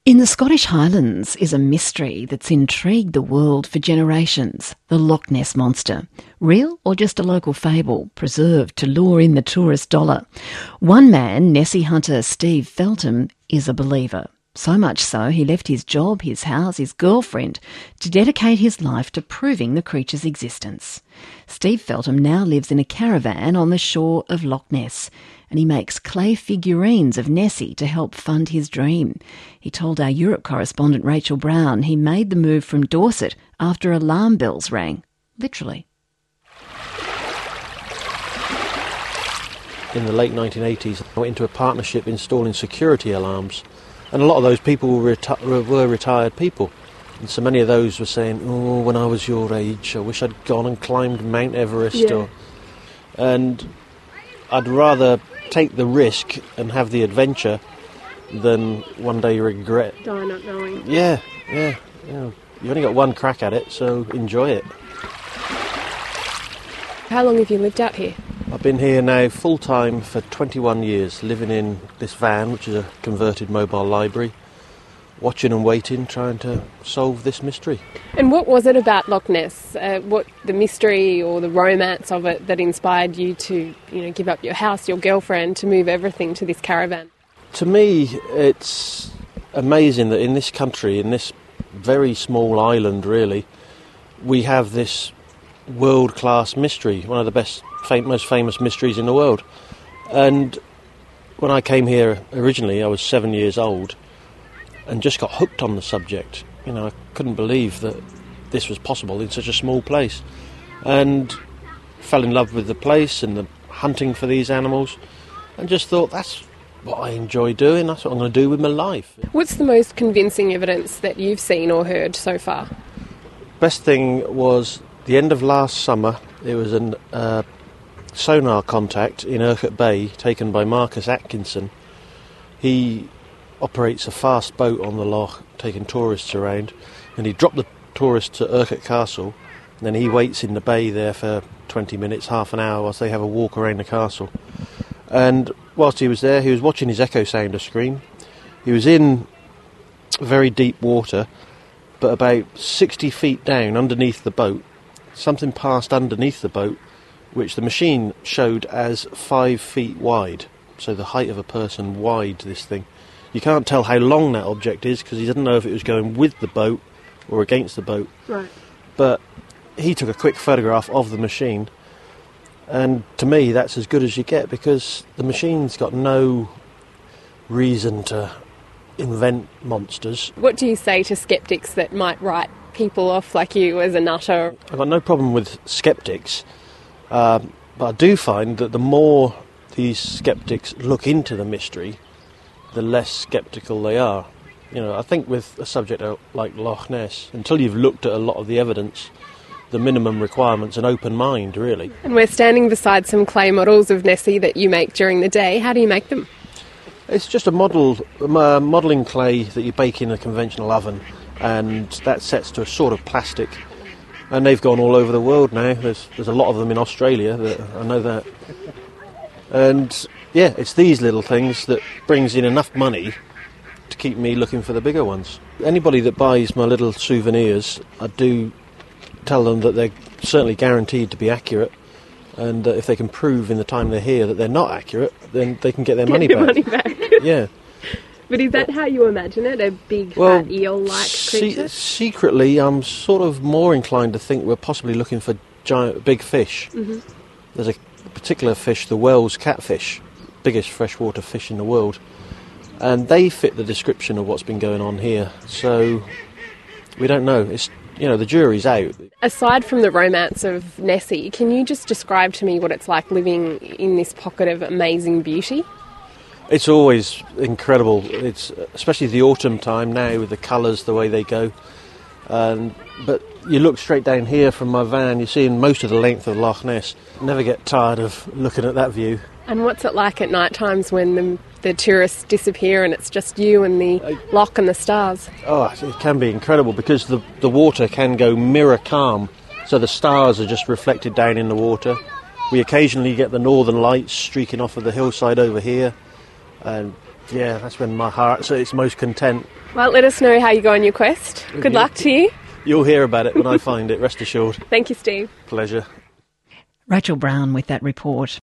In the Scottish Highlands is a mystery that's intrigued the world for generations, the Loch Ness Monster. Real or just a local fable, preserved to lure in the tourist dollar? One man, Nessie hunter Steve Feltham, is a believer. So much so, he left his job, his house, his girlfriend to dedicate his life to proving the creature's existence. Steve Feltham now lives in a caravan on the shore of Loch Ness, and he makes clay figurines of Nessie to help fund his dream. He told our Europe correspondent Rachel Brown he made the move from Dorset after alarm bells rang. Literally. In the late 1980s, I went into a partnership installing security alarms. And a lot of those people were retired people. And so many of those were saying, oh, when I was your age, I wish I'd gone and climbed Mount Everest. Yeah. And I'd rather take the risk and have the adventure than one day regret. Die not knowing. Yeah. You only got one crack at it, so enjoy it. How long have you lived out here? I've been here now full-time for 21 years, living in this van, which is a converted mobile library, watching and waiting, trying to solve this mystery. And what was it about Loch Ness, what the mystery or the romance of it that inspired you to, give up your house, your girlfriend, to move everything to this caravan? To me, it's amazing that in this country, in this very small island really, we have this world-class mystery, one of the most famous mysteries in the world. And when I came here originally, I was 7 years old and just got hooked on the subject. I couldn't believe that this was possible in such a small place, and fell in love with the place and the hunting for these animals, and just thought that's what I enjoy doing, that's what I'm going to do with my life. What's the most convincing evidence that you've seen or heard so far? Best thing was the end of last summer. It was a sonar contact in Urquhart Bay taken by Marcus Atkinson. He operates a fast boat on the loch, taking tourists around, and he dropped the tourists at Urquhart Castle, and then he waits in the bay there for 20 minutes, half an hour, whilst they have a walk around the castle. And whilst he was there, he was watching his echo sounder screen. He was in very deep water, but about 60 feet down underneath the boat, something passed underneath the boat, which the machine showed as 5 feet wide. So the height of a person wide, this thing. You can't tell how long that object is because he doesn't know if it was going with the boat or against the boat. Right. But he took a quick photograph of the machine, and to me that's as good as you get, because the machine's got no reason to invent monsters. What do you say to sceptics that might write people off like you as a nutter? I've got no problem with sceptics, but I do find that the more these sceptics look into the mystery, the less sceptical they are. I think with a subject like Loch Ness, until you've looked at a lot of the evidence, the minimum requirement's an open mind, really. And we're standing beside some clay models of Nessie that you make during the day. How do you make them? It's just a modelling clay that you bake in a conventional oven, and that sets to a sort of plastic. And they've gone all over the world now. There's a lot of them in Australia, I know that. And yeah, it's these little things that brings in enough money to keep me looking for the bigger ones. Anybody that buys my little souvenirs, I do tell them that they're certainly guaranteed to be accurate, and if they can prove in the time they're here that they're not accurate, then they can get their money back. Yeah. But is that how you imagine it, a big fat eel-like creature? Secretly, I'm sort of more inclined to think we're possibly looking for big fish. Mm-hmm. There's a particular fish, the Wells catfish, biggest freshwater fish in the world, and they fit the description of what's been going on here. So we don't know. It's the jury's out. Aside from the romance of Nessie, can you just describe to me what it's like living in this pocket of amazing beauty? It's always incredible. It's especially the autumn time now with the colours, the way they go. But you look straight down here from my van, you're seeing most of the length of Loch Ness. Never get tired of looking at that view. And what's it like at night times when the tourists disappear and it's just you and the loch and the stars? Oh, it can be incredible because the water can go mirror calm, so the stars are just reflected down in the water. We occasionally get the northern lights streaking off of the hillside over here, and Yeah, that's when my heart's at its most content. Well, let us know how you go on your quest. Good luck to you. You'll hear about it when I find it, rest assured. Thank you, Steve. Pleasure. Rachel Brown with that report.